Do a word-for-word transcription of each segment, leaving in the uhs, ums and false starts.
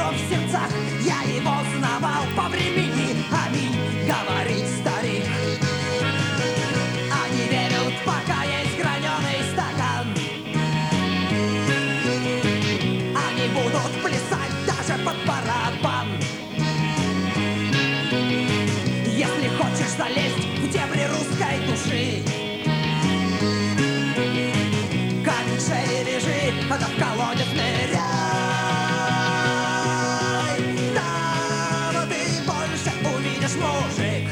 добро в сердцах. Я его знавал по времени, аминь, говорит старик. Они верят, пока есть граненый стакан. Они будут плясать даже под барабан. Если хочешь залезть в дебри русской души, камень шеи лежи, это в колодец ныряй. Там ты больше увидишь, мужик.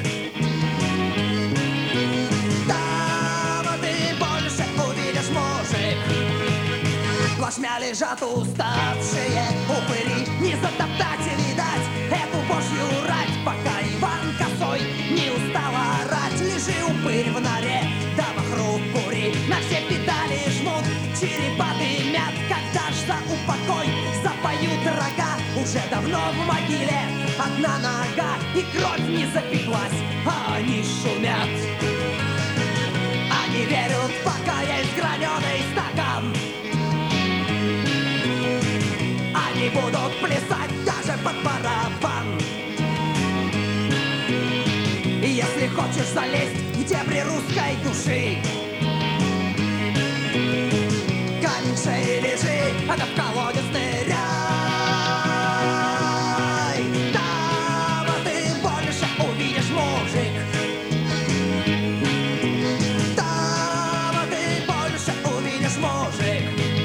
Там ты больше увидишь, мужик. Плашмя лежат уставшие упыри, не затоптать и видать эту божью рать, пока Иван косой не устал орать. Лежи, упырь, в норе, да вокруг кури, на все педали жмут, черепа дымят. Когда ж за упокой запоют рога, уже давно в могиле одна нога, и кровь не запеклась, а они шумят. Они верят, пока есть граненый стакан. Они будут плясать даже под барабан. И если хочешь залезть в дебри русской души, камень шеи лежи, это в колодец ныряй. Там ты больше увидишь, мужик. Там ты больше увидишь, мужик.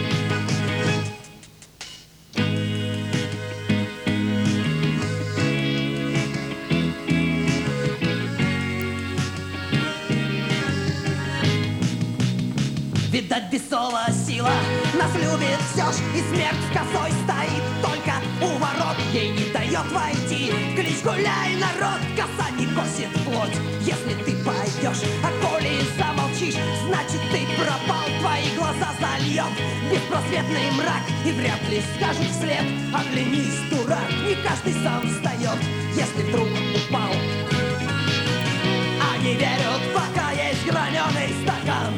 Видать, бесова сила нас любит все ж, и смерть косой стоит только у ворот, ей не дает войти. Клич гуляй, народ, коса не косит плоть, если ты пойдешь, а коли замолчишь, значит ты пропал. Твои глаза зальет беспросветный мрак, и вряд ли скажут вслед: оглянись, дурак. Не каждый сам встает, если вдруг упал. Они верят, пока есть граненый стакан.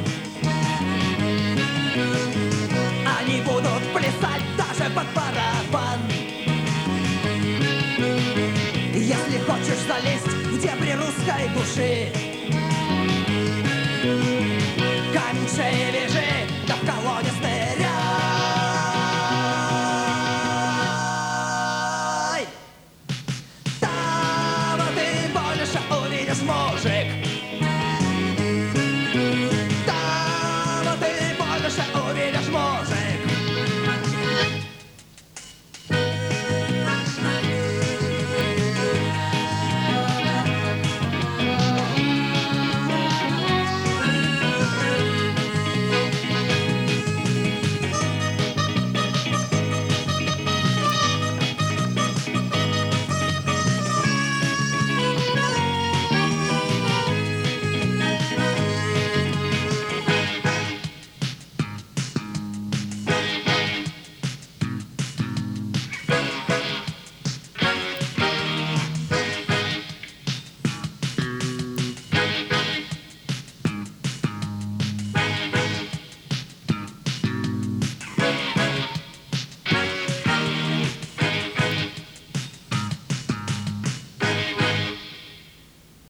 Они будут плясать даже под барабан. Если хочешь залезть в дебри русской души,